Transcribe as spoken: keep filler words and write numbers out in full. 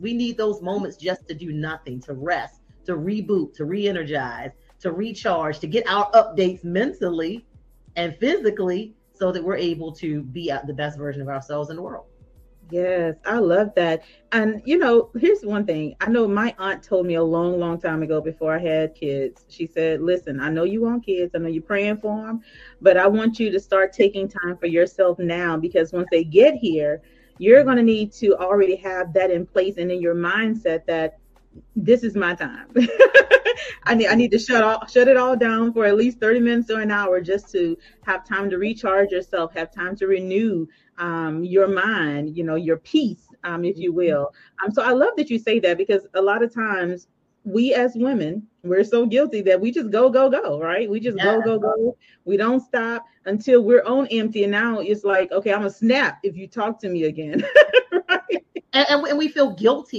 We need those moments just to do nothing, to rest, to reboot, to re-energize, to recharge, to get our updates mentally and physically so that we're able to be at the best version of ourselves in the world. Yes, I love that. And you know, here's one thing. I know my aunt told me a long, long time ago before I had kids. She said, "Listen, I know you want kids. I know you're praying for them, but I want you to start taking time for yourself now because once they get here, you're going to need to already have that in place and in your mindset that this is my time. I need I need to shut all shut it all down for at least thirty minutes or an hour just to have time to recharge yourself, have time to renew um, your mind, you know, your peace, um, if you will. Um, so I love that you say that because a lot of times we as women, we're so guilty that we just go, go, go, right? We just Yeah. go, go, go. We don't stop until we're on empty. And now it's like, okay, I'm gonna snap if you talk to me again. Right? And, and, we feel guilty